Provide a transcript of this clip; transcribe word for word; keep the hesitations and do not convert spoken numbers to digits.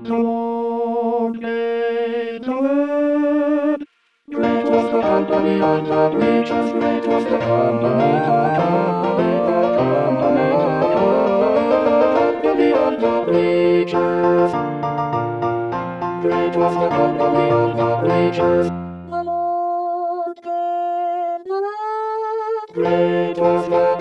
The Lord made the world. Great was the company of the preachers, great was the company, the company, the company, the company of the preachers. Great was the company of the preachers. The Lord gave the word. Great was the